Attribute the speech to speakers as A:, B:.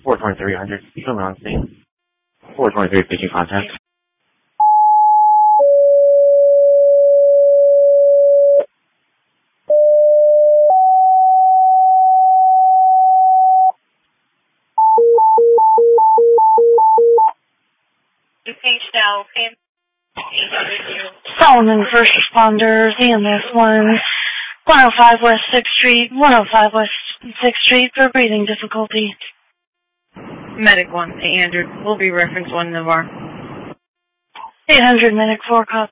A: 42300. Still on scene. 423 speaking contact.
B: Solomon First Responders, EMS 105 West 6th Street, 105 West 6th Street for breathing difficulty.
C: Medic 1, 800. We'll be reference 1 Navarre.
B: 800, Medic 4, copy.